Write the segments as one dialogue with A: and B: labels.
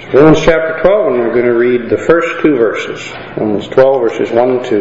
A: Romans chapter 12, and we're going to read the first two verses. Romans 12, verses 1 and 2.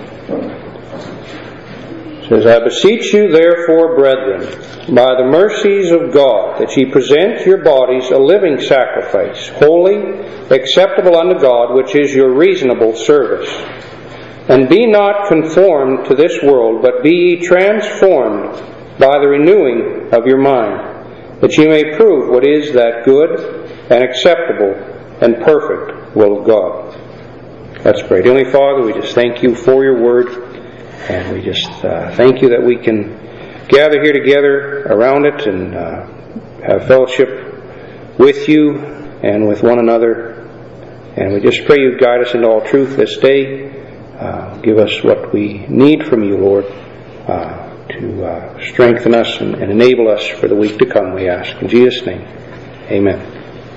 A: It says, I beseech you therefore, brethren, by the mercies of God, that ye present your bodies a living sacrifice, holy, acceptable unto God, which is your reasonable service. And be not conformed to this world, but be ye transformed by the renewing of your mind, that ye may prove what is that good and acceptable and perfect will of God. Let's pray. Heavenly Father, we just thank you for your word, and we just thank you that we can gather here together around it and have fellowship with you and with one another. And we just pray you guide us into all truth this day. Give us what we need from you, Lord, to strengthen us and enable us for the week to come, we ask. In Jesus' name, amen.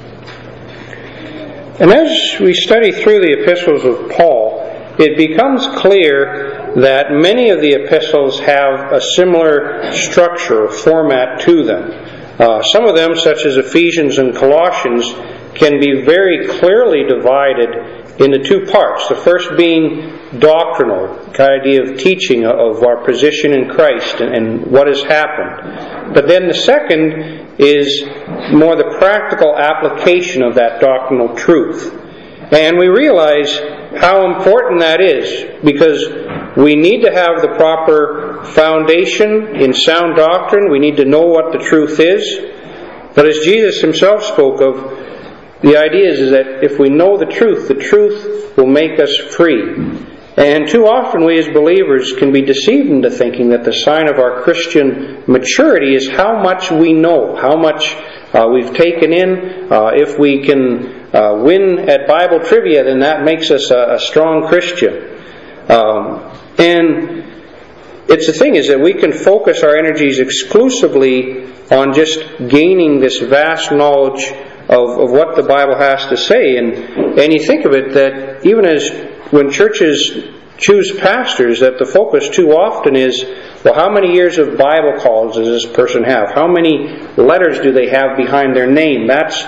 A: And as we study through the epistles of Paul, it becomes clear that many of the epistles have a similar structure or format to them. Some of them, such as Ephesians and Colossians, can be very clearly divided into two parts. The first being doctrinal, the idea of teaching of our position in Christ and what has happened. But then the second is more the practical application of that doctrinal truth. And we realize how important that is, because we need to have the proper foundation in sound doctrine. We need to know what the truth is. But as Jesus himself spoke of, the idea is that if we know the truth will make us free. And too often we as believers can be deceived into thinking that the sign of our Christian maturity is how much we know, how much we've taken in. If we can win at Bible trivia, then that makes us a strong Christian. And it's the thing is that we can focus our energies exclusively on just gaining this vast knowledge of what the Bible has to say. And you think of it that even as when churches choose pastors, that the focus too often is, well, how many years of Bible calls does this person have? How many letters do they have behind their name? That's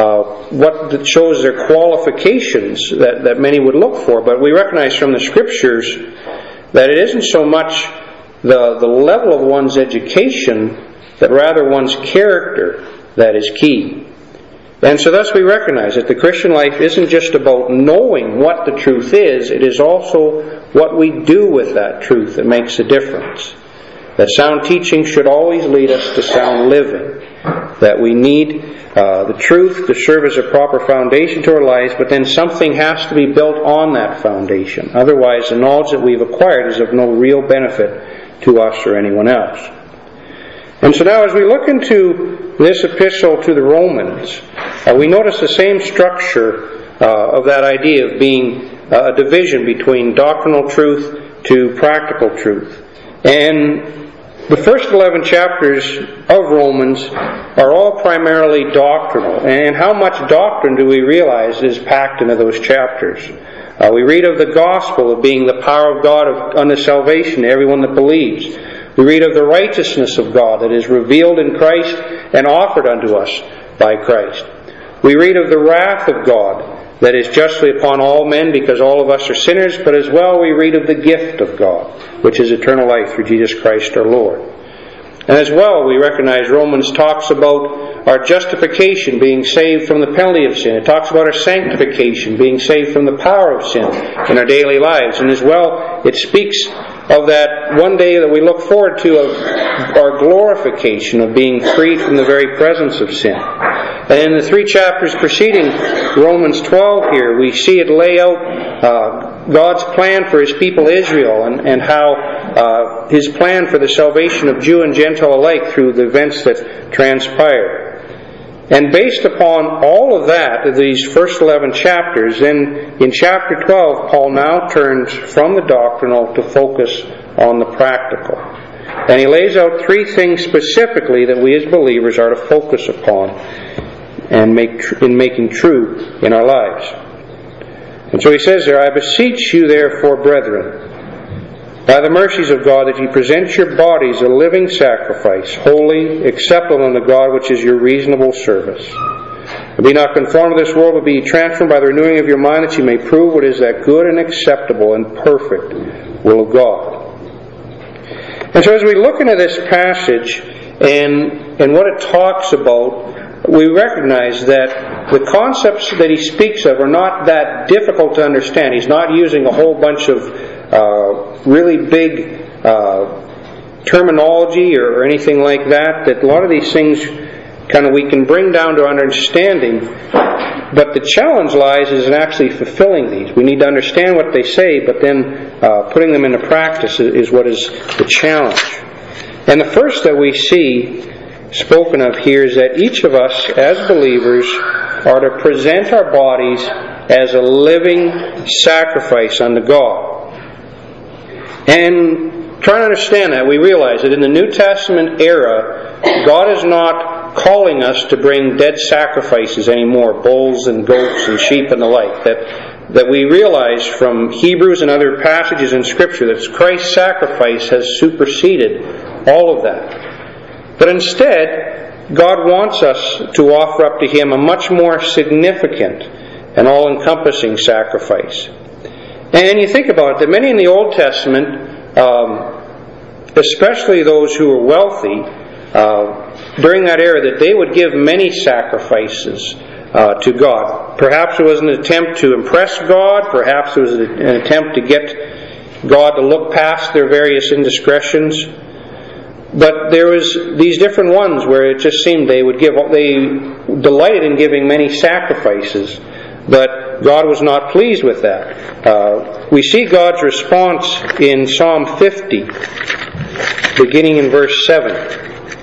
A: what shows their qualifications that many would look for. But we recognize from the Scriptures that it isn't so much the level of one's education, but rather one's character that is key. And so thus we recognize that the Christian life isn't just about knowing what the truth is, it is also what we do with that truth that makes a difference. That sound teaching should always lead us to sound living. That we need the truth to serve as a proper foundation to our lives, but then something has to be built on that foundation. Otherwise, the knowledge that we've acquired is of no real benefit to us or anyone else. And so now as we look into this epistle to the Romans, we notice the same structure of that idea of being a division between doctrinal truth to practical truth. And the first 11 chapters of Romans are all primarily doctrinal. And how much doctrine do we realize is packed into those chapters? We read of the gospel of being the power of God unto salvation to everyone that believes. We read of the righteousness of God that is revealed in Christ and offered unto us by Christ. We read of the wrath of God that is justly upon all men because all of us are sinners, but as well we read of the gift of God, which is eternal life through Jesus Christ our Lord. And as well we recognize Romans talks about our justification, being saved from the penalty of sin. It talks about our sanctification, being saved from the power of sin in our daily lives. And as well it speaks of that one day that we look forward to of our glorification, of being freed from the very presence of sin. And in the 3 chapters preceding Romans 12 here, we see it lay out God's plan for His people Israel and how His plan for the salvation of Jew and Gentile alike through the events that transpired. And based upon all of that, these first 11 chapters, then in chapter 12, Paul now turns from the doctrinal to focus on the practical. And he lays out 3 things specifically that we as believers are to focus upon and in making true in our lives. And so he says there, I beseech you therefore, brethren, by the mercies of God, that ye present your bodies a living sacrifice, holy, acceptable unto God, which is your reasonable service. And be not conformed to this world, but be ye transformed by the renewing of your mind, that ye may prove what is that good and acceptable and perfect will of God. And so as we look into this passage and what it talks about, we recognize that the concepts that he speaks of are not that difficult to understand. He's not using a whole bunch of really big terminology or anything like that. That a lot of these things we can bring down to understanding. But the challenge lies in actually fulfilling these. We need to understand what they say, but then putting them into practice is what is the challenge. And the first that we see spoken of here is that each of us as believers are to present our bodies as a living sacrifice unto God. And trying to understand that, we realize that in the New Testament era, God is not calling us to bring dead sacrifices anymore, bulls and goats and sheep and the like. That we realize from Hebrews and other passages in Scripture that Christ's sacrifice has superseded all of that. But instead, God wants us to offer up to Him a much more significant and all-encompassing sacrifice. And you think about it, that many in the Old Testament, especially those who were wealthy, during that era, that they would give many sacrifices to God. Perhaps it was an attempt to impress God, perhaps it was an attempt to get God to look past their various indiscretions. But there was these different ones where it just seemed they delighted in giving many sacrifices, but God was not pleased with that. We see God's response in Psalm 50, beginning in verse 7.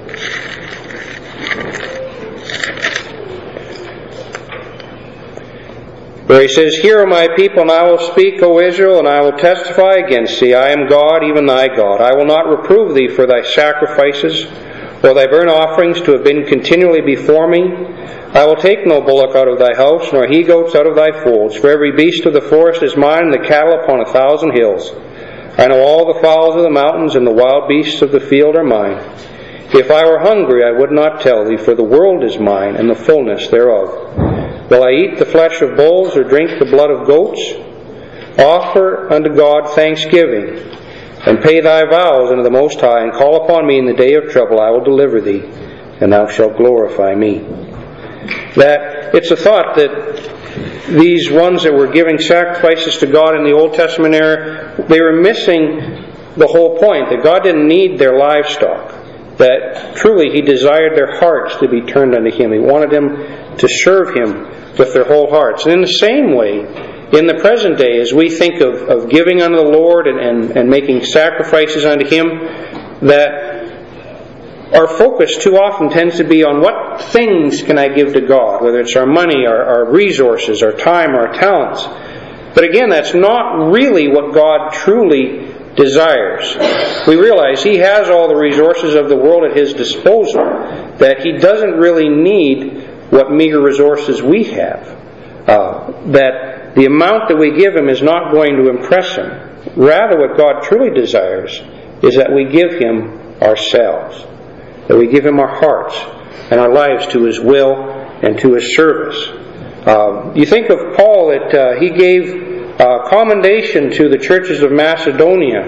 A: Where he says, Hear, O my people, and I will speak, O Israel, and I will testify against thee. I am God, even thy God. I will not reprove thee for thy sacrifices, or thy burnt offerings to have been continually before me. I will take no bullock out of thy house, nor he-goats out of thy folds. For every beast of the forest is mine, and the cattle upon 1,000 hills. I know all the fowls of the mountains, and the wild beasts of the field are mine. If I were hungry, I would not tell thee, for the world is mine, and the fullness thereof. Will I eat the flesh of bulls, or drink the blood of goats? Offer unto God thanksgiving, and pay thy vows unto the Most High, and call upon me in the day of trouble. I will deliver thee, and thou shalt glorify me. That it's a thought that these ones that were giving sacrifices to God in the Old Testament era, they were missing the whole point, that God didn't need their livestock. That truly He desired their hearts to be turned unto Him. He wanted them to serve Him with their whole hearts. And in the same way, in the present day, as we think of giving unto the Lord and making sacrifices unto Him, that our focus too often tends to be on what things can I give to God, whether it's our money, our resources, our time, our talents. But again, that's not really what God truly desires. We realize He has all the resources of the world at His disposal, that He doesn't really need what meager resources we have. That the amount that we give Him is not going to impress Him. Rather, what God truly desires is that we give Him ourselves, that we give Him our hearts and our lives to His will and to His service. You think of Paul, that he gave commendation to the churches of Macedonia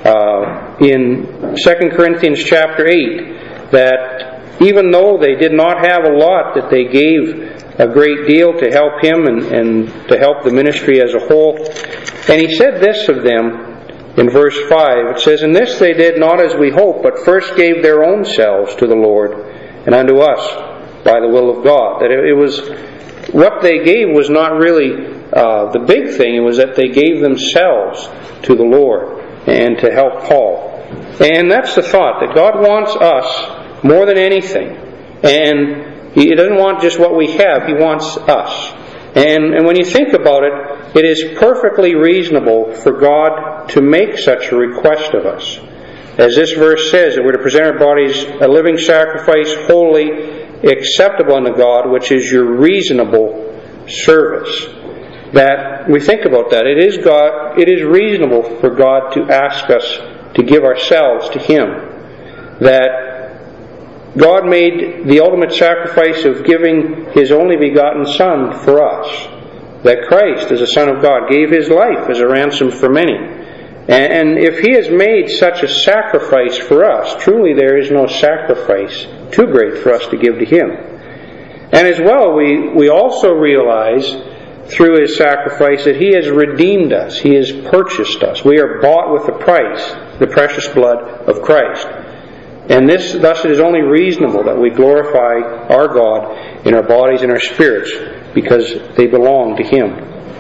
A: in 2 Corinthians chapter 8, that even though they did not have a lot, that they gave a great deal to help him and to help the ministry as a whole. And he said this of them in verse 5. It says, In this they did not as we hope, but first gave their own selves to the Lord and unto us by the will of God. That it was, what they gave was not really the big thing. It was that they gave themselves to the Lord and to help Paul. And that's the thought, that God wants us more than anything. And He doesn't want just what we have, He wants us. And when you think about it, it is perfectly reasonable for God to make such a request of us. As this verse says, that we're to present our bodies a living sacrifice, holy, acceptable unto God, which is your reasonable service. That we think about that. It is reasonable for God to ask us to give ourselves to Him. That God made the ultimate sacrifice of giving His only begotten Son for us. That Christ, as a Son of God, gave His life as a ransom for many. And if He has made such a sacrifice for us, truly there is no sacrifice too great for us to give to Him. And as well, we also realize through His sacrifice that He has redeemed us. He has purchased us. We are bought with a price, the precious blood of Christ. And thus it is only reasonable that we glorify our God in our bodies and our spirits, because they belong to Him.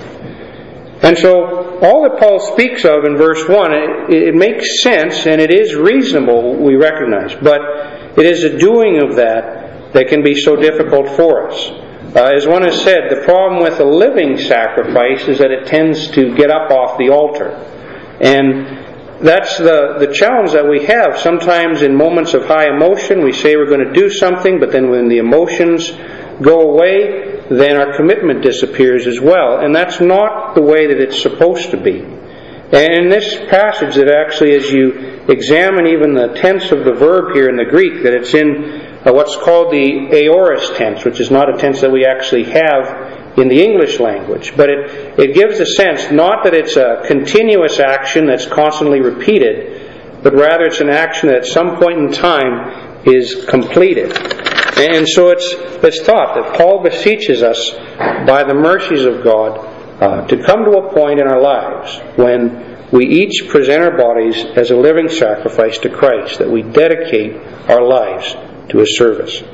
A: And so, all that Paul speaks of in verse 1, it makes sense and it is reasonable, we recognize. But it is the doing of that can be so difficult for us. As one has said, the problem with a living sacrifice is that it tends to get up off the altar. And that's the challenge that we have. Sometimes in moments of high emotion, we say we're going to do something, but then when the emotions go away, then our commitment disappears as well. And that's not the way that it's supposed to be. And in this passage, that actually, as you examine even the tense of the verb here in the Greek, that it's in what's called the aorist tense, which is not a tense that we actually have in the English language. But it gives a sense, not that it's a continuous action that's constantly repeated, but rather it's an action that at some point in time is completed. And so it's taught that Paul beseeches us by the mercies of God to come to a point in our lives when we each present our bodies as a living sacrifice to Christ, that we dedicate our lives to His service.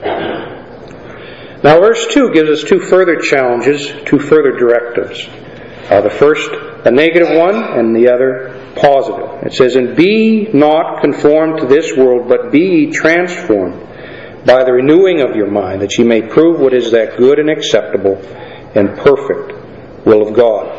A: Now verse 2 gives us two further challenges, two further directives. The first a negative one and the other positive. It says, "And be not conformed to this world, but be ye transformed by the renewing of your mind, that ye may prove what is that good and acceptable and perfect will of God."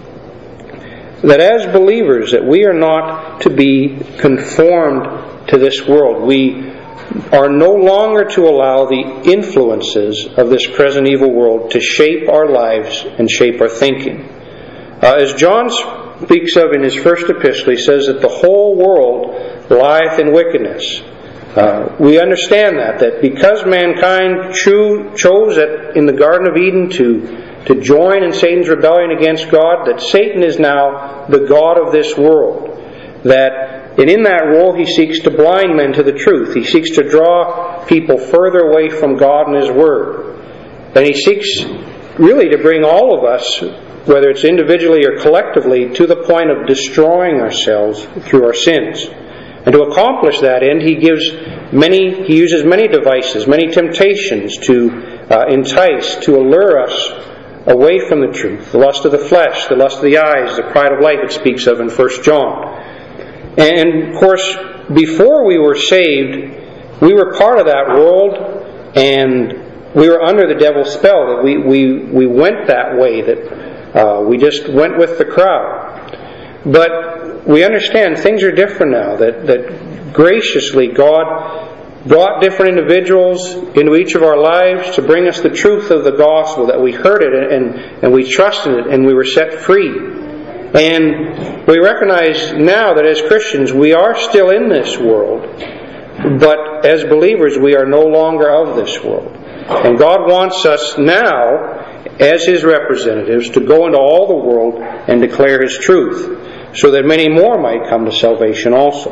A: That as believers, that we are not to be conformed to this world. We are no longer to allow the influences of this present evil world to shape our lives and shape our thinking. As John speaks of in his first epistle, he says that the whole world lieth in wickedness. We understand that because mankind chose in the Garden of Eden to join in Satan's rebellion against God, that Satan is now the god of this world. And in that role he seeks to blind men to the truth. He seeks to draw people further away from God and His Word. And he seeks really to bring all of us, whether it's individually or collectively, to the point of destroying ourselves through our sins. And to accomplish that end, he uses many devices, many temptations to entice, to allure us away from the truth. The lust of the flesh, the lust of the eyes, the pride of life it speaks of in 1 John. And of course, before we were saved, we were part of that world, and we were under the devil's spell. That we went that way, that we just went with the crowd. But we understand things are different now, that graciously God brought different individuals into each of our lives to bring us the truth of the gospel, that we heard it and we trusted it and we were set free. And we recognize now that as Christians we are still in this world, but as believers we are no longer of this world. And God wants us now, as His representatives, to go into all the world and declare His truth, so that many more might come to salvation also.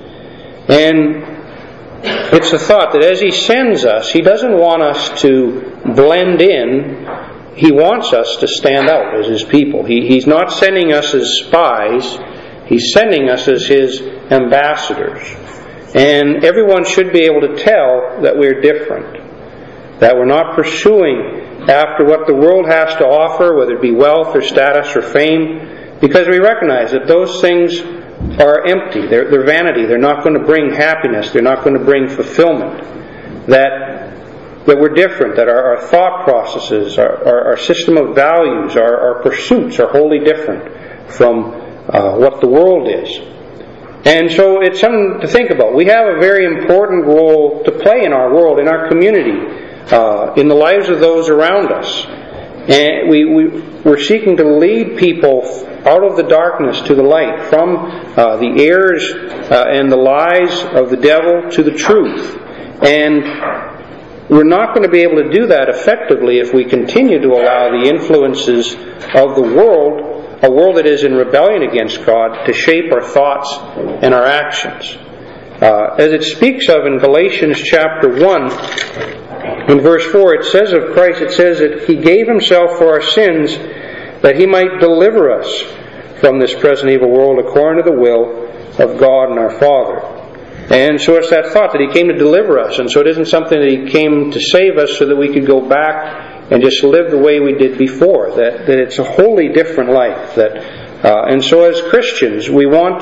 A: And it's a thought that as He sends us, He doesn't want us to blend in. He wants us to stand out as His people. He's not sending us as spies. He's sending us as His ambassadors. And everyone should be able to tell that we're different. That we're not pursuing after what the world has to offer, whether it be wealth or status or fame, because we recognize that those things are empty. They're vanity. They're not going to bring happiness. They're not going to bring fulfillment. That we're different, that our thought processes, our system of values, our pursuits are wholly different from what the world is. And so it's something to think about. We have a very important role to play in our world, in our community, in the lives of those around us. And we're seeking to lead people out of the darkness to the light, from the errors and the lies of the devil to the truth. And we're not going to be able to do that effectively if we continue to allow the influences of the world, a world that is in rebellion against God, to shape our thoughts and our actions. As it speaks of in Galatians chapter 1, in verse 4, it says of Christ, it says that He gave Himself for our sins that He might deliver us from this present evil world according to the will of God and our Father. And so it's that thought that He came to deliver us, and so it isn't something that He came to save us so that we could go back and just live the way we did before. That it's a wholly different life. And so as Christians, we want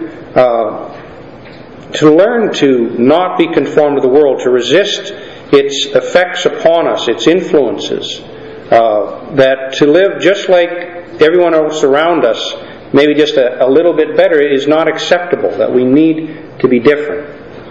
A: to learn to not be conformed to the world, to resist its effects upon us, its influences, that to live just like everyone else around us, maybe just a little bit better, is not acceptable, that we need to be different.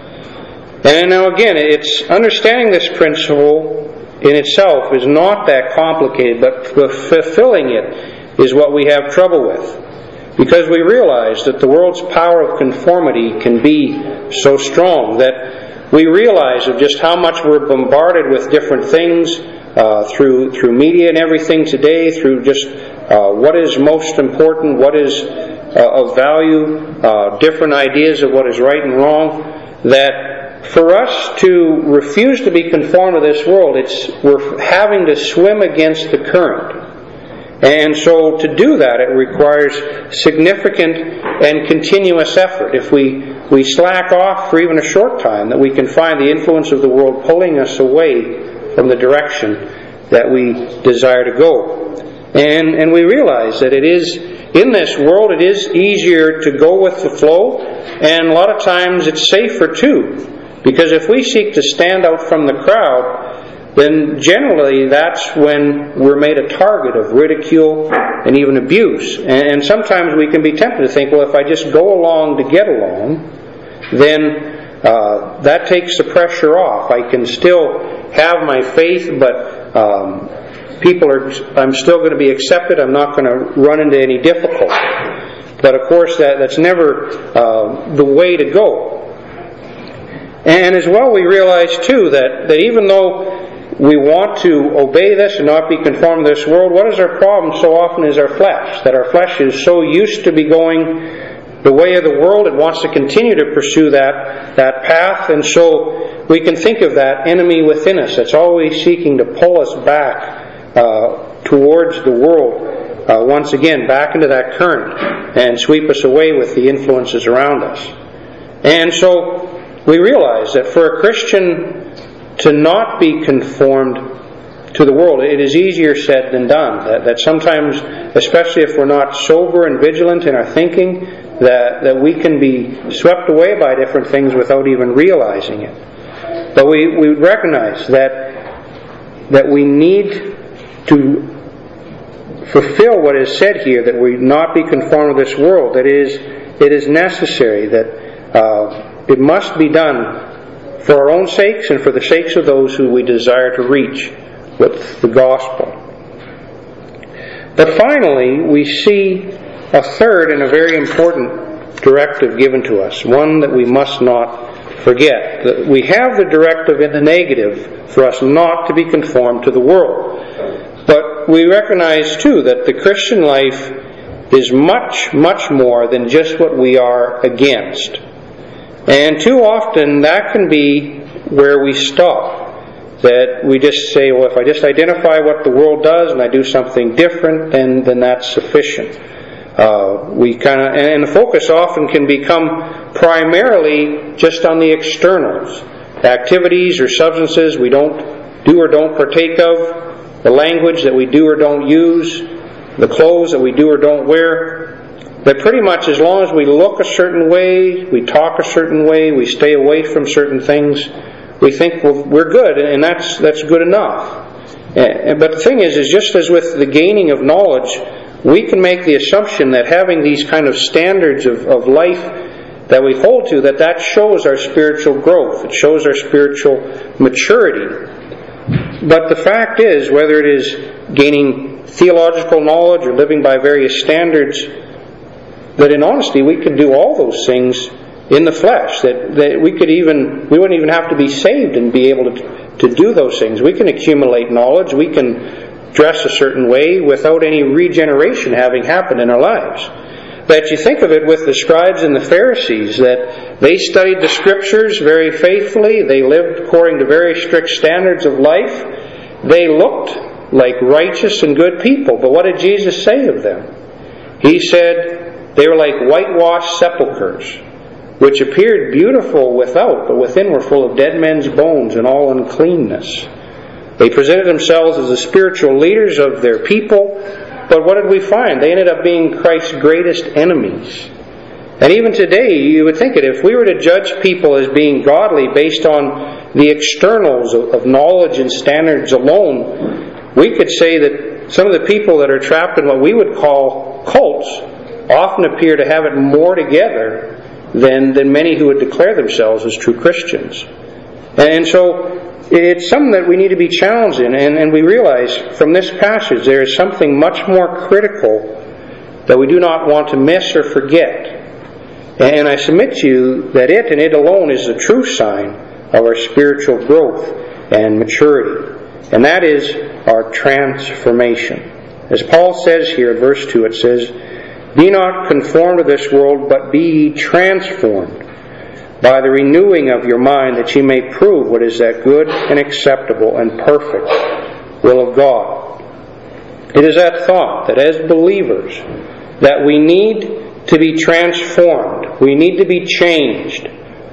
A: And now again, it's understanding this principle in itself is not that complicated, but fulfilling it is what we have trouble with. Because we realize that the world's power of conformity can be so strong that we realize of just how much we're bombarded with different things through media and everything today, through just what is most important, what is of value, different ideas of what is right and wrong, that for us to refuse to be conformed to this world, we're having to swim against the current. And so to do that, it requires significant and continuous effort. If we slack off for even a short time, that we can find the influence of the world pulling us away from the direction that we desire to go. And we realize that it is, in this world, it is easier to go with the flow, and a lot of times it's safer too. Because if we seek to stand out from the crowd, then generally that's when we're made a target of ridicule and even abuse. And sometimes we can be tempted to think, well, if I just go along to get along, then that takes the pressure off. I can still have my faith, but I'm still going to be accepted. I'm not going to run into any difficulty. But of course, that's never the way to go. And as well, we realize too that even though we want to obey this and not be conformed to this world, what is our problem so often is our flesh. That our flesh is so used to be going the way of the world, it wants to continue to pursue that path, and so we can think of that enemy within us that's always seeking to pull us back towards the world, once again, back into that current, and sweep us away with the influences around us. And so we realize that for a Christian to not be conformed to the world, it is easier said than done. That sometimes, especially if we're not sober and vigilant in our thinking, that we can be swept away by different things without even realizing it. But we recognize that we need to fulfill what is said here, that we not be conformed to this world. That it is necessary, that it must be done for our own sakes and for the sakes of those who we desire to reach with the gospel. But finally, we see a third and a very important directive given to us, one that we must not forget. That we have the directive in the negative for us not to be conformed to the world. But we recognize too that the Christian life is much, much more than just what we are against. And too often that can be where we stop. That we just say, well, if I just identify what the world does and I do something different, then that's sufficient. And the focus often can become primarily just on the externals. Activities or substances we don't do or don't partake of, the language that we do or don't use, the clothes that we do or don't wear. That pretty much as long as we look a certain way, we talk a certain way, we stay away from certain things, we think, well, we're good, and that's good enough. But the thing is just as with the gaining of knowledge, we can make the assumption that having these kind of standards of life that we hold to, that shows our spiritual growth, it shows our spiritual maturity. But the fact is, whether it is gaining theological knowledge or living by various standards, that in honesty we can do all those things in the flesh, that we wouldn't even have to be saved and be able to do those things. We can accumulate knowledge, we can dress a certain way without any regeneration having happened in our lives. That you think of it with the scribes and the Pharisees, that they studied the Scriptures very faithfully, they lived according to very strict standards of life, they looked like righteous and good people. But what did Jesus say of them? He said they were like whitewashed sepulchres, which appeared beautiful without, but within were full of dead men's bones and all uncleanness. They presented themselves as the spiritual leaders of their people, but what did we find? They ended up being Christ's greatest enemies. And even today, you would think it, if we were to judge people as being godly based on the externals of knowledge and standards alone, we could say that some of the people that are trapped in what we would call cults often appear to have it more together than many who would declare themselves as true Christians. And so it's something that we need to be challenged in, and we realize from this passage there is something much more critical that we do not want to miss or forget. And I submit to you that it and it alone is the true sign of our spiritual growth and maturity, and that is our transformation. As Paul says here in verse 2, it says, "Be not conformed to this world, but be ye transformed by the renewing of your mind, that ye may prove what is that good and acceptable and perfect will of God." It is that thought that as believers that we need to be transformed, we need to be changed,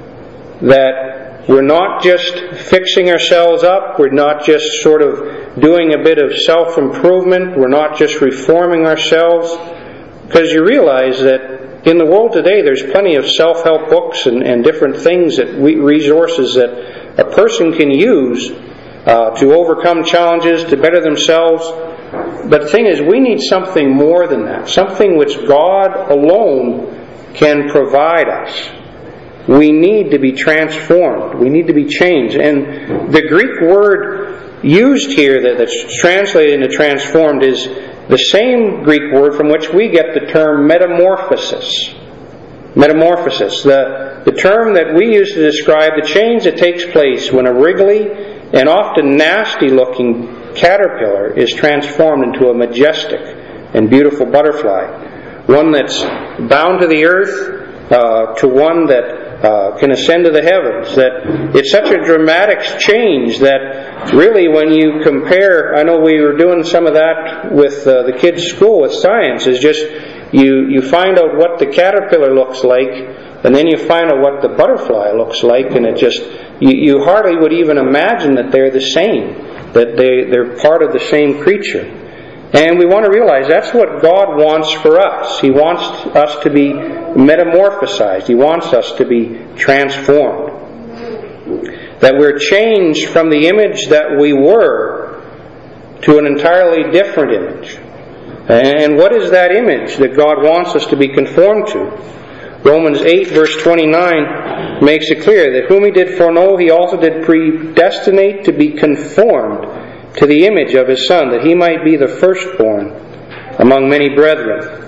A: that we're not just fixing ourselves up, we're not just sort of doing a bit of self-improvement, we're not just reforming ourselves, because you realize that in the world today, there's plenty of self-help books and different things, resources that a person can use to overcome challenges, to better themselves. But the thing is, we need something more than that, something which God alone can provide us. We need to be transformed. We need to be changed. And the Greek word used here that's translated into transformed is the same Greek word from which we get the term metamorphosis. Metamorphosis, the term that we use to describe the change that takes place when a wriggly and often nasty-looking caterpillar is transformed into a majestic and beautiful butterfly. One that's bound to the earth, to one that can ascend to the heavens. That it's such a dramatic change that really when you compare, I know we were doing some of that with the kids' school with science, is just you find out what the caterpillar looks like, and then you find out what the butterfly looks like, and it just, you hardly would even imagine that they're the same, that they're part of the same creature. And we want to realize that's what God wants for us. He wants us to be metamorphosized. He wants us to be transformed. That we're changed from the image that we were to an entirely different image. And what is that image that God wants us to be conformed to? Romans 8 verse 29 makes it clear that whom He did foreknow, He also did predestinate to be conformed to the image of His Son, that He might be the firstborn among many brethren.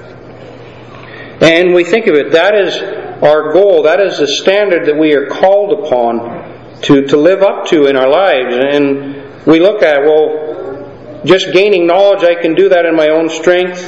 A: And we think of it, that is our goal, that is the standard that we are called upon to live up to in our lives. And we look at, well, just gaining knowledge, I can do that in my own strength.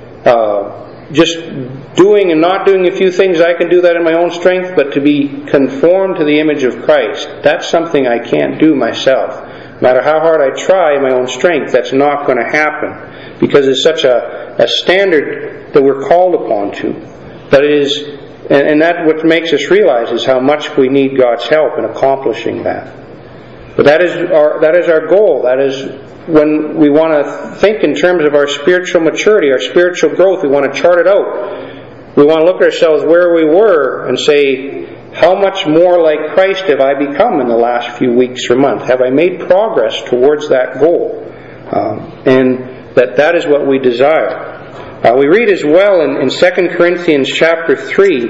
A: Just doing and not doing a few things, I can do that in my own strength. But to be conformed to the image of Christ, that's something I can't do myself. No matter how hard I try in my own strength, that's not going to happen, because it's such a standard that we're called upon to. That it is, and that what makes us realize is how much we need God's help in accomplishing that. But that is our goal. That is when we want to think in terms of our spiritual maturity, our spiritual growth. We want to chart it out. We want to look at ourselves where we were and say, how much more like Christ have I become in the last few weeks or months? Have I made progress towards that goal? And that is what we desire. We read as well in 2 Corinthians chapter 3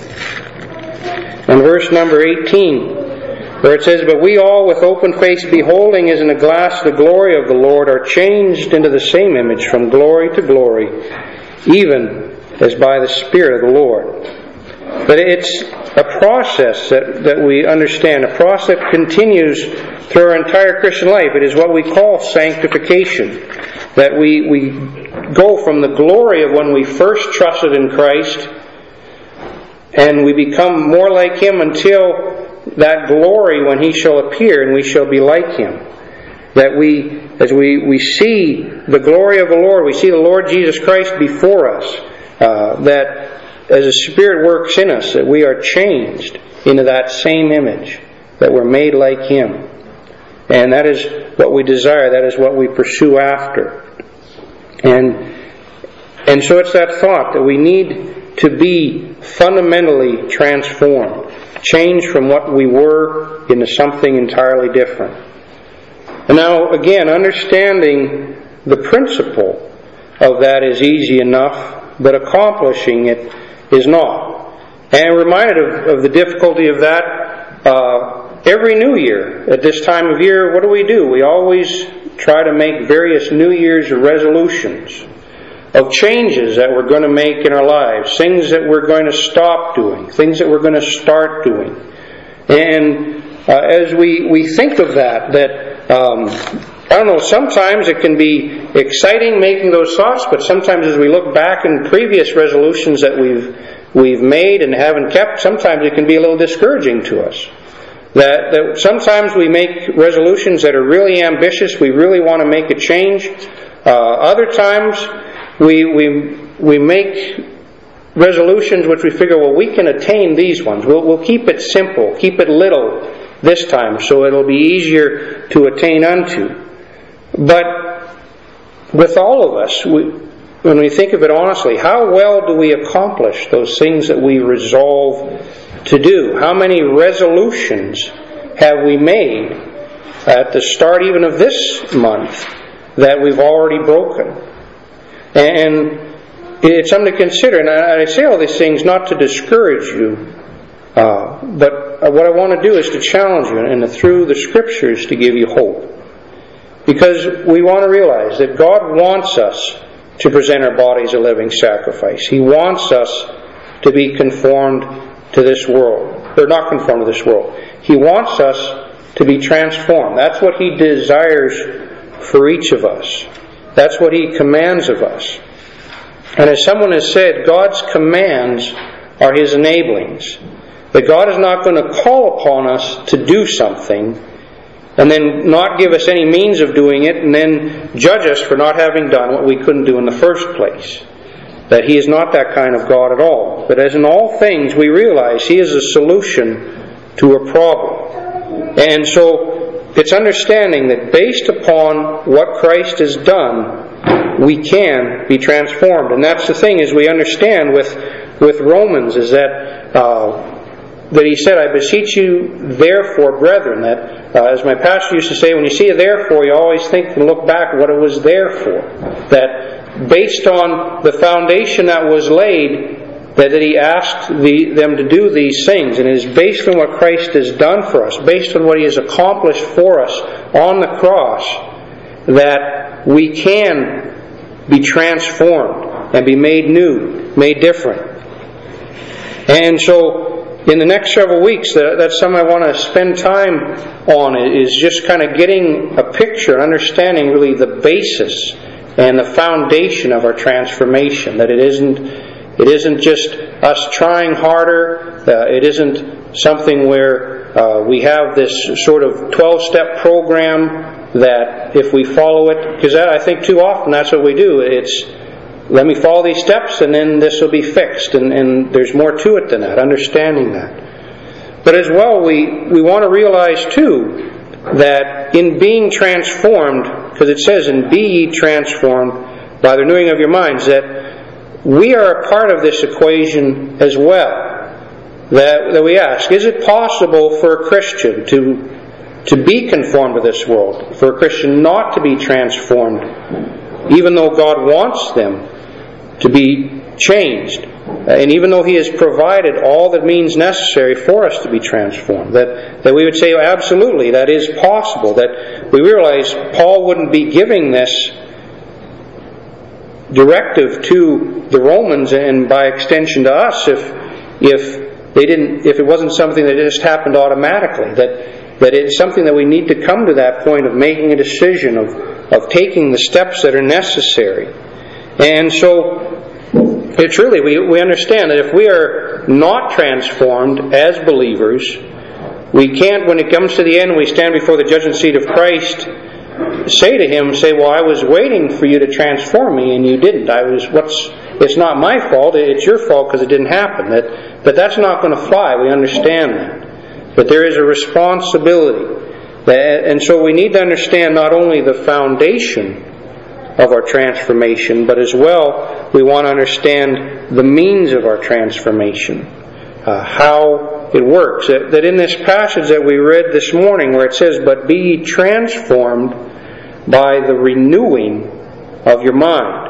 A: and verse number 18, where it says, "But we all with open face beholding as in a glass the glory of the Lord are changed into the same image from glory to glory, even as by the Spirit of the Lord." But it's a process that we understand, a process that continues through our entire Christian life. It is what we call sanctification. That we go from the glory of when we first trusted in Christ, and we become more like Him until that glory when He shall appear and we shall be like Him. That as we see the glory of the Lord, we see the Lord Jesus Christ before us, that as the Spirit works in us, that we are changed into that same image, that we're made like Him. And that is what we desire, that is what we pursue after. And so it's that thought that we need to be fundamentally transformed, changed from what we were into something entirely different. And now, again, understanding the principle of that is easy enough, but accomplishing it is not. And I'm reminded of the difficulty of that every New Year. At this time of year, what do? We always try to make various New Year's resolutions of changes that we're going to make in our lives, things that we're going to stop doing, things that we're going to start doing. And as we think of that, I don't know, sometimes it can be exciting making those thoughts, but sometimes as we look back in previous resolutions that we've made and haven't kept, sometimes it can be a little discouraging to us. That sometimes we make resolutions that are really ambitious, we really want to make a change. Other times we make resolutions which we figure, well, we can attain these ones. We'll keep it simple, keep it little this time, so it'll be easier to attain unto. But with all of us, when we think of it honestly, how well do we accomplish those things that we resolve to do? How many resolutions have we made at the start even of this month that we've already broken? And it's something to consider. And I say all these things not to discourage you, but what I want to do is to challenge you and through the Scriptures to give you hope. Because we want to realize that God wants us to present our bodies a living sacrifice. He wants us to be conformed to this world. Or not conformed to this world. He wants us to be transformed. That's what He desires for each of us. That's what He commands of us. And as someone has said, God's commands are His enablings. That God is not going to call upon us to do something and then not give us any means of doing it and then judge us for not having done what we couldn't do in the first place. That He is not that kind of God at all. But as in all things, we realize He is a solution to a problem. And so it's understanding that based upon what Christ has done, we can be transformed. And that's the thing, is we understand with Romans, is that He said, I beseech you therefore, brethren, that as my pastor used to say, when you see a therefore, you always think and look back what it was there for. That based on the foundation that was laid, that He asked them to do these things. And it is based on what Christ has done for us, based on what He has accomplished for us on the cross, that we can be transformed and be made new, made different. And so in the next several weeks, that's something I want to spend time on, is just kind of getting a picture, understanding really the basis and the foundation of our transformation. That it isn't just us trying harder. It isn't something where we have this sort of 12-step program that if we follow it, because I think too often that's what we do. It's, let me follow these steps and then this will be fixed. And there's more to it than that, understanding that. But as well, we want to realize too that in being transformed, because it says, and be ye transformed by the renewing of your minds, that we are a part of this equation as well. That we ask, is it possible for a Christian to be conformed to this world? For a Christian not to be transformed, even though God wants them to be changed, and even though He has provided all that means necessary for us to be transformed, that we would say, absolutely, that is possible. That we realize Paul wouldn't be giving this directive to the Romans and by extension to us if if it wasn't something that just happened automatically, that it's something that we need to come to that point of making a decision, of taking the steps that are necessary. And so, it's really, we understand that if we are not transformed as believers, we can't, when it comes to the end, we stand before the judgment seat of Christ, say to Him, well, I was waiting for you to transform me and you didn't. It's not my fault, it's your fault because it didn't happen. But that's not going to fly, we understand that. But there is a responsibility. And so we need to understand not only the foundation of our transformation, but as well we want to understand the means of our transformation, how it works. That in this passage that we read this morning where it says, "But be ye transformed by the renewing of your mind."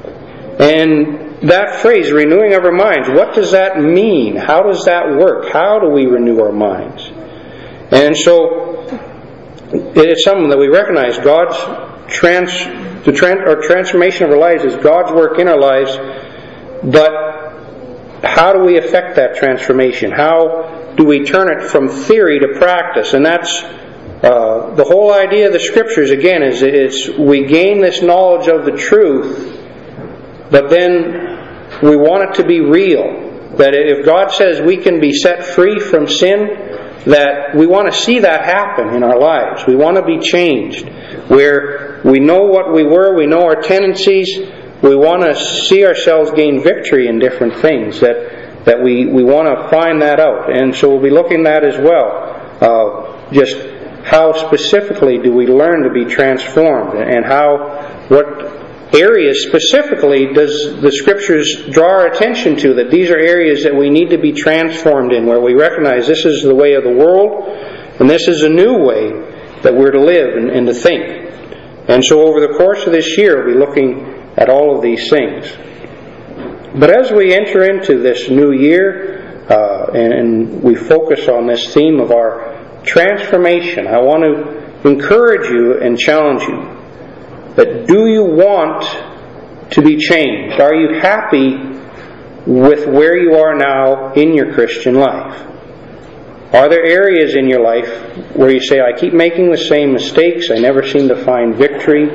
A: And that phrase, renewing of our minds, what does that mean? How does that work? How do we renew our minds? And so it's something that we recognize. God's transformation of our lives is God's work in our lives, but how do we affect that transformation? How do we turn it from theory to practice? And that's the whole idea of the Scriptures, again, is we gain this knowledge of the truth, but then we want it to be real. That if God says we can be set free from sin, that we want to see that happen in our lives. We want to be changed. Where we know what we were, we know our tendencies, we want to see ourselves gain victory in different things. That we want to find that out. And so we'll be looking at that as well. Just how specifically do we learn to be transformed, and what areas specifically does the Scriptures draw our attention to, that these are areas that we need to be transformed in, where we recognize this is the way of the world and this is a new way that we're to live and to think. And so over the course of this year we'll be looking at all of these things. But as we enter into this new year and we focus on this theme of our transformation, I want to encourage you and challenge you that do you want to be changed? Are you happy with where you are now in your Christian life? Are there areas in your life where you say, I keep making the same mistakes, I never seem to find victory,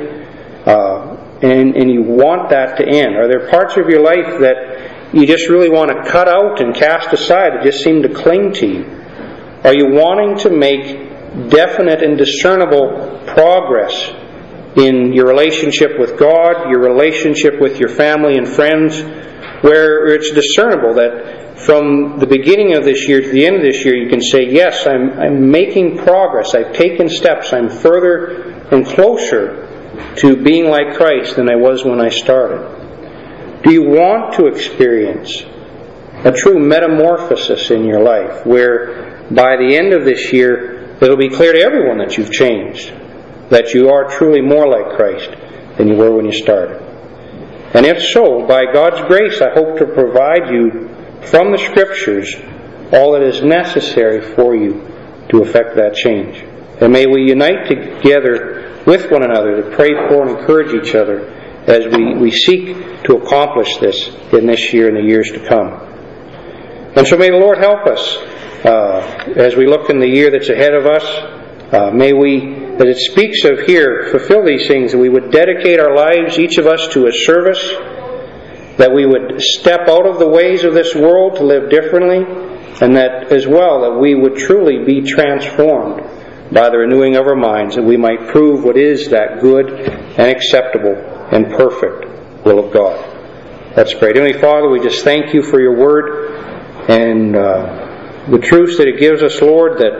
A: and you want that to end? Are there parts of your life that you just really want to cut out and cast aside, that just seem to cling to you? Are you wanting to make definite and discernible progress in your relationship with God, your relationship with your family and friends, where it's discernible that from the beginning of this year to the end of this year you can say, yes, I'm making progress, I've taken steps, I'm further and closer to being like Christ than I was when I started? Do you want to experience a true metamorphosis in your life, where by the end of this year it'll be clear to everyone that you've changed, that you are truly more like Christ than you were when you started? And if so, by God's grace, I hope to provide you from the Scriptures all that is necessary for you to effect that change. And may we unite together with one another to pray for and encourage each other as we seek to accomplish this in this year and the years to come. And so may the Lord help us as we look in the year that's ahead of us. May we, as it speaks of here, fulfill these things, that we would dedicate our lives, each of us, to a service, that we would step out of the ways of this world to live differently, and that as well that we would truly be transformed by the renewing of our minds, that we might prove what is that good and acceptable and perfect will of God. Let's pray. Heavenly Father, we just thank you for your word and the truths that it gives us, Lord, that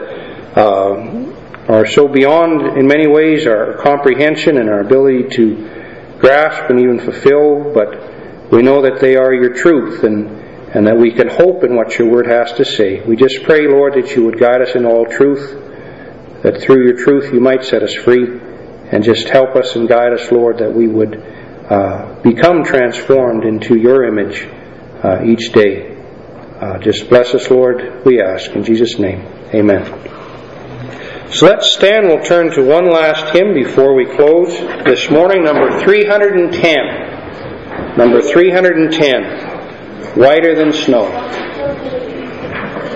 A: are so beyond, in many ways, our comprehension and our ability to grasp and even fulfill, but we know that they are your truth, and that we can hope in what your word has to say. We just pray, Lord, that you would guide us in all truth, that through your truth you might set us free, and just help us and guide us, Lord, that we would become transformed into your image each day. Just bless us, Lord, we ask. In Jesus' name, amen. So let's stand. We'll turn to one last hymn before we close this morning, number 310. Number 310, Whiter Than Snow.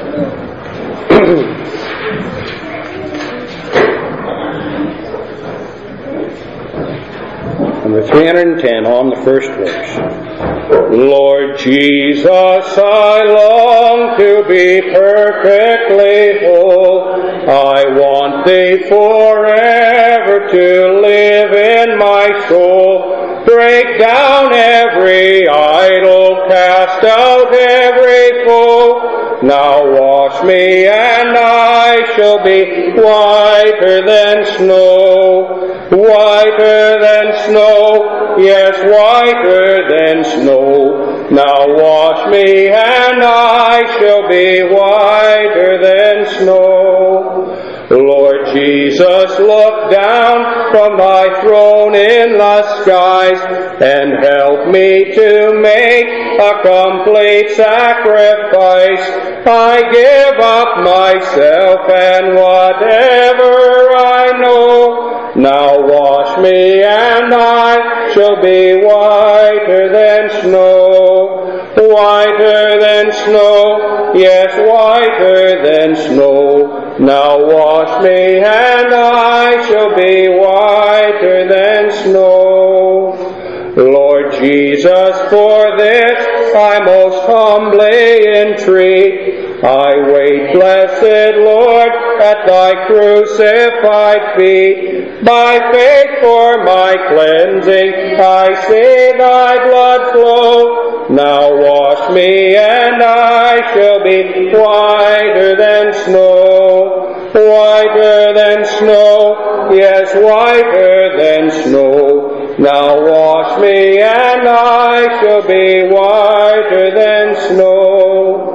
A: 310 on the first verse. Lord Jesus, I long to be perfectly whole. I want Thee forever to live in my soul. Break down every idol, cast out every foe. Now wash me and I shall be whiter than snow. Whiter than snow, yes, whiter than snow. Now wash me and I shall be whiter than snow. Lord Jesus, look down from Thy throne in the skies and help me to make a complete sacrifice. I give up myself and whatever I know. Now wash me and I shall be whiter than snow. Whiter than snow, yes, whiter than snow. Now wash me and I shall be whiter than snow. Lord Jesus, for this I most humbly entreat. I wait, blessed Lord, at Thy crucified feet. By faith for my cleansing, I see Thy blood flow. Now wash me and I shall be whiter than snow. Whiter than snow, yes, whiter than snow. Now wash me and I shall be whiter than snow.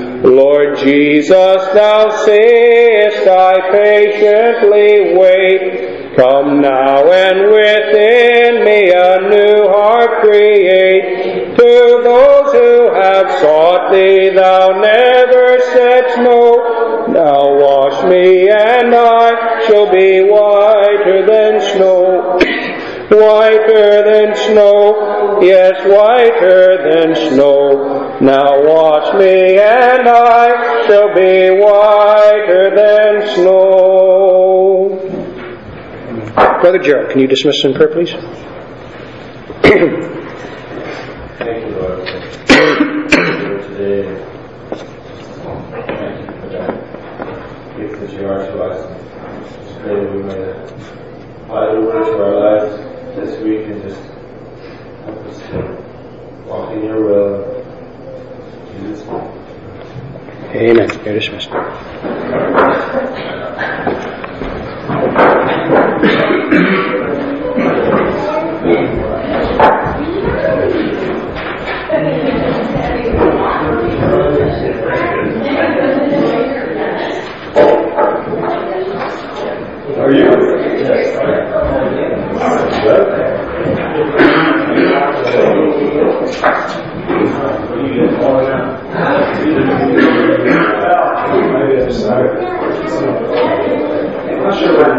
A: Lord Jesus, Thou seest I patiently wait. Come now and within me a new heart create. To those who have sought Thee, Thou never saidst no. Now wash me and I shall be whiter than snow. Whiter than snow, yes, whiter than snow. Now wash me and I shall be whiter than snow. Brother Gerald, can you dismiss us in prayer, please?
B: Thank you, Lord, for today. Thank you for that gift that You are to us. Just pray that we may apply the Word to our lives this week and just help us to walk in Your will. In Jesus' name.
A: Amen. You're dismissed.
B: Are you? Yes. I'm not sure when.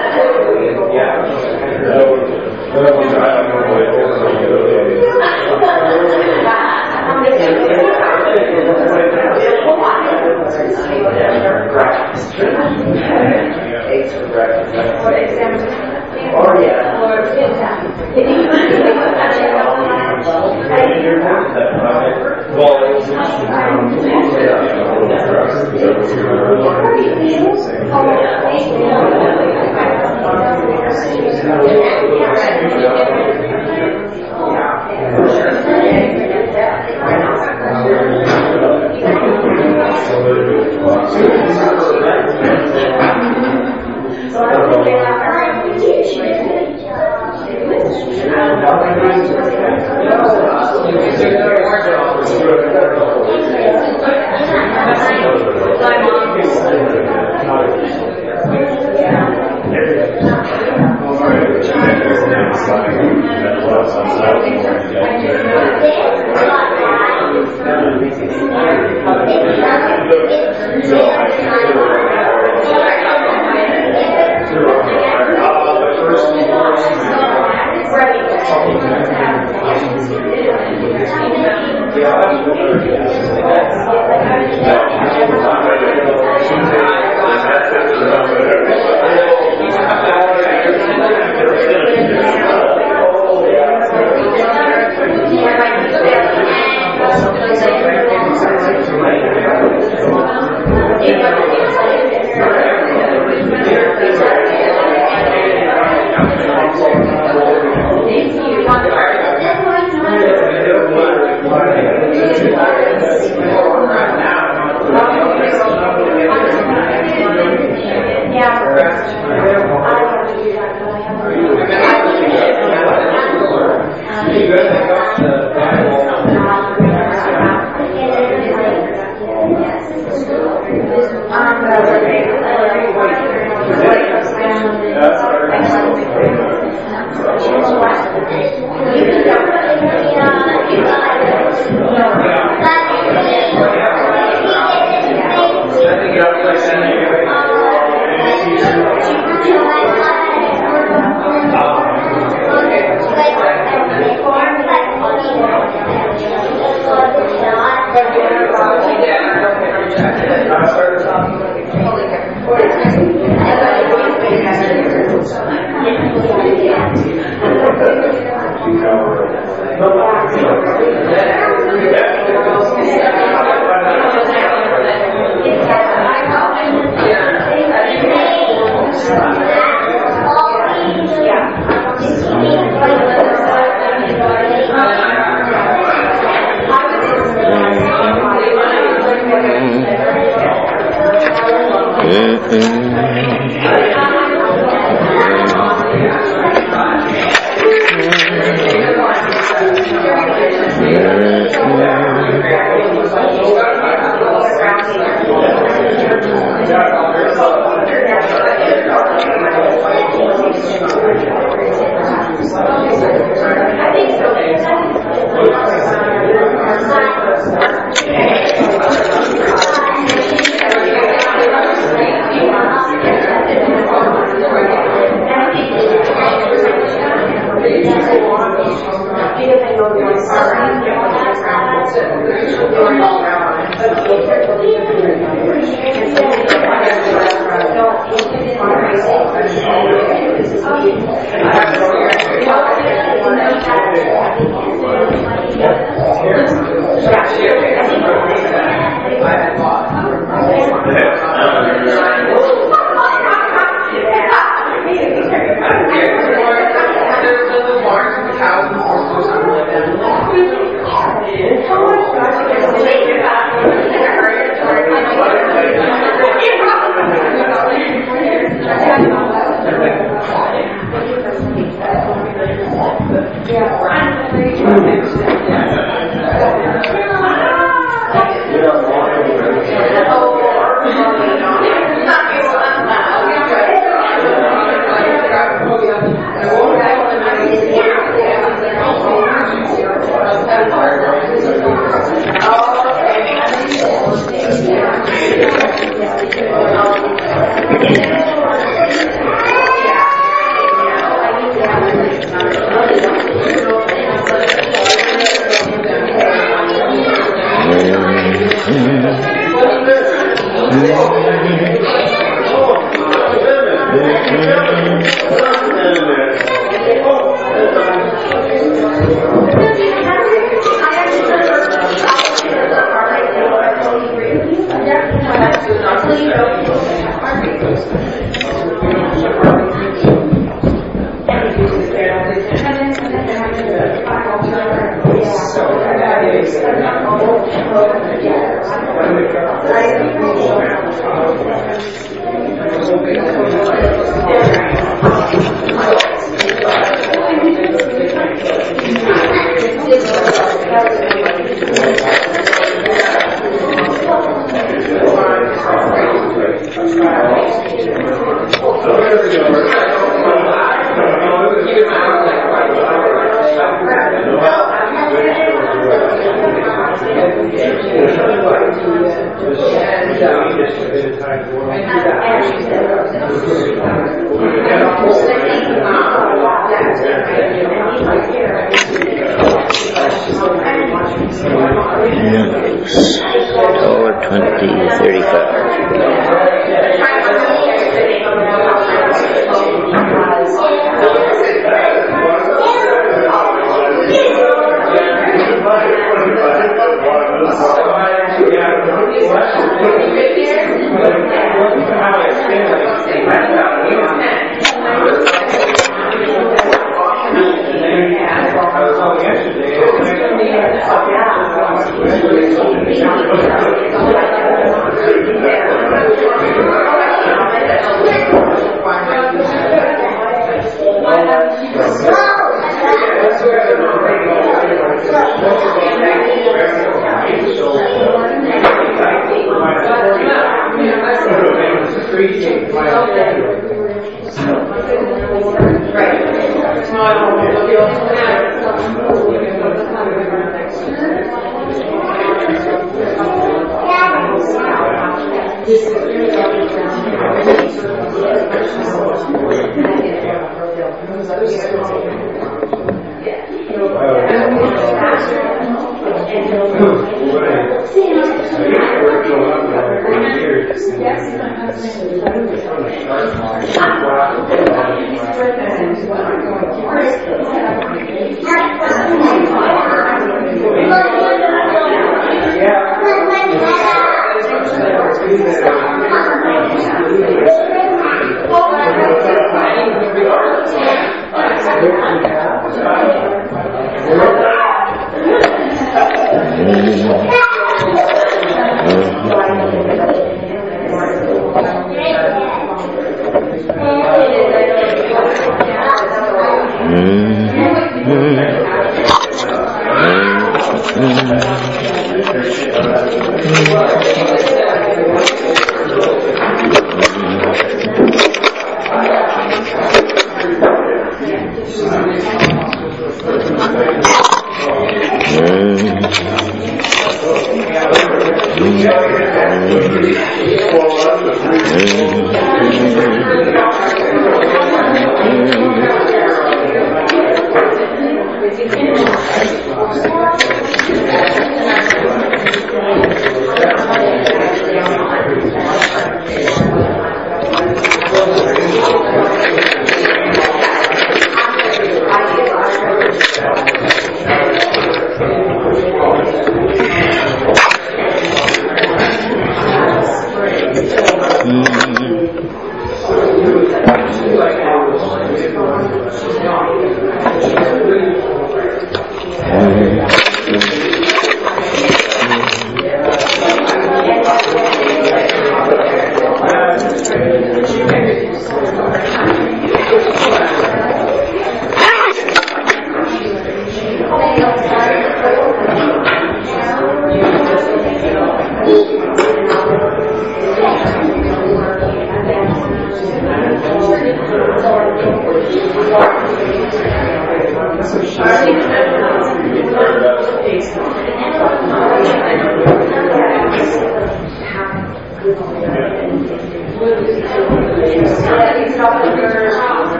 B: Yeah.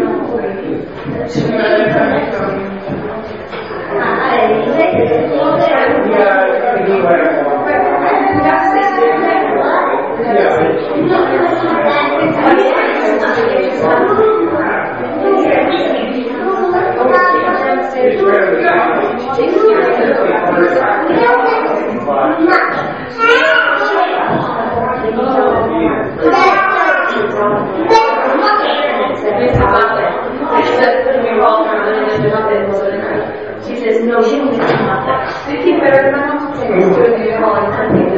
C: She says, no, she won't come up there. They keep better than I'm doing the calling something.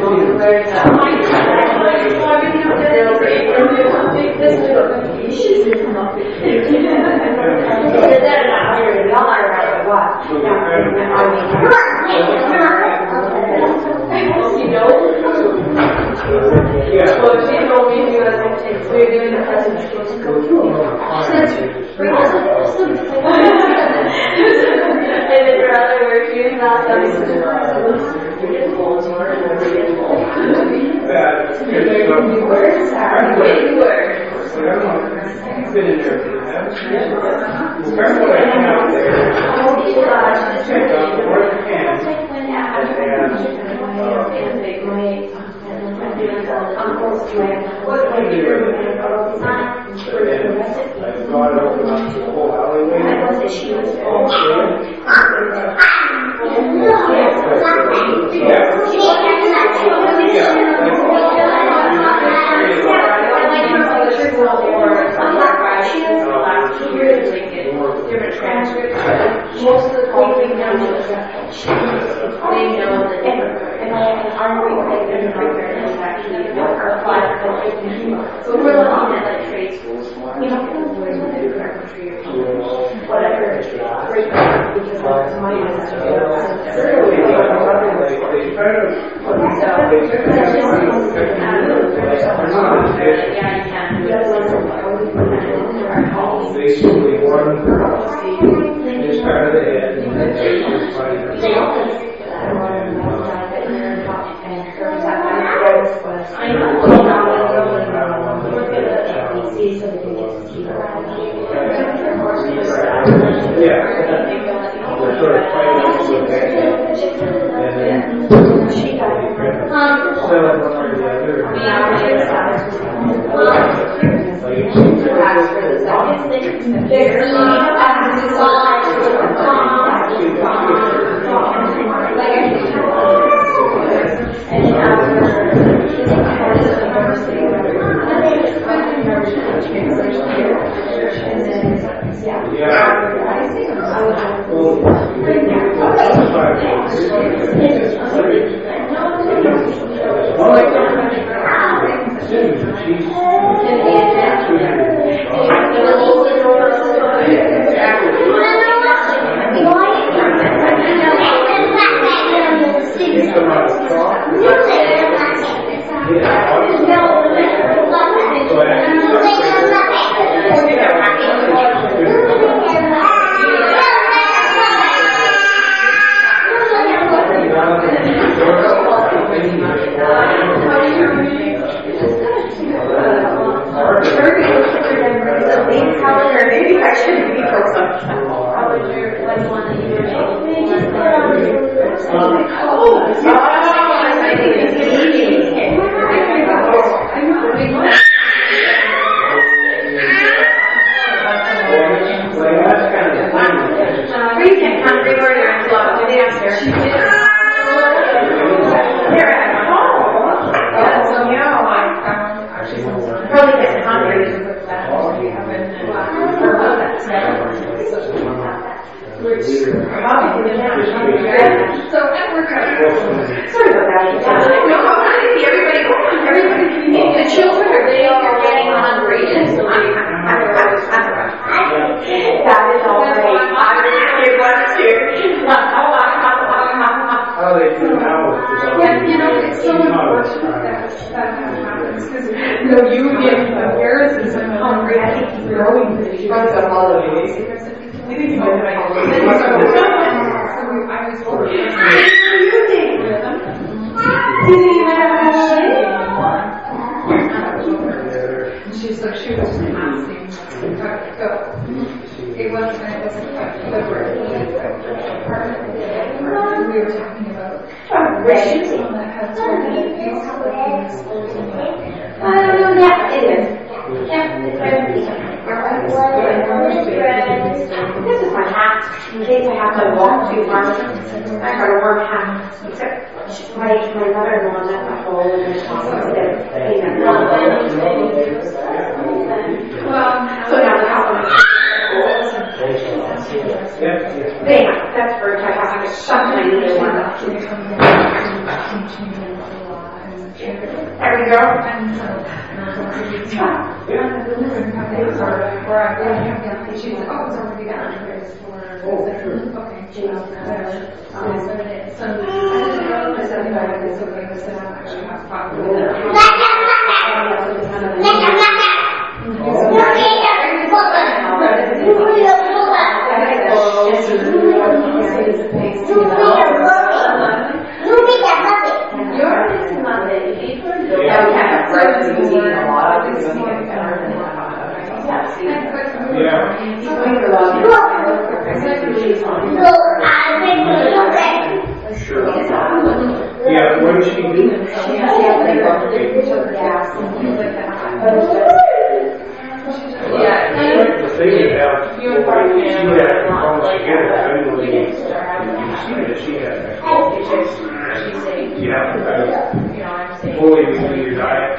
C: And then her other words, you're not something to do. Different transcripts. Most of the people they know that and our replay is actually applied for but we're looking at like trade schools more. You know, whatever. Because money is
B: basically one is part of the head and then we're sort of fighting over the and then sell it one or the other.
D: it wasn't a good word. We were talking about someone that has these couple of things.
C: Yeah, it is. Yeah, it's very This is my hat, in case I have to walk too far. I got a warm hat, except my mother-in-law left a hole in the top of it. Well, so now the house. Yeah, that's for I have to shut my needle one. There we go.
A: Yeah, what does she do? The thing about she had problems together, I didn't really see that she had fully into your diet.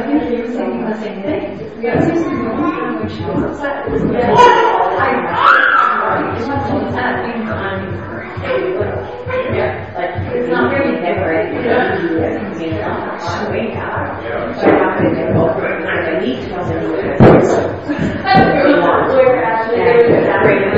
D: think he was thinking the same thing. Yeah, it's just when she was upset. It was
C: it's not really different. It's not way out. So I'm not going to get over it. I need to know that we're actually doing that right now.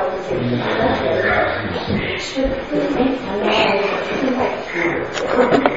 C: She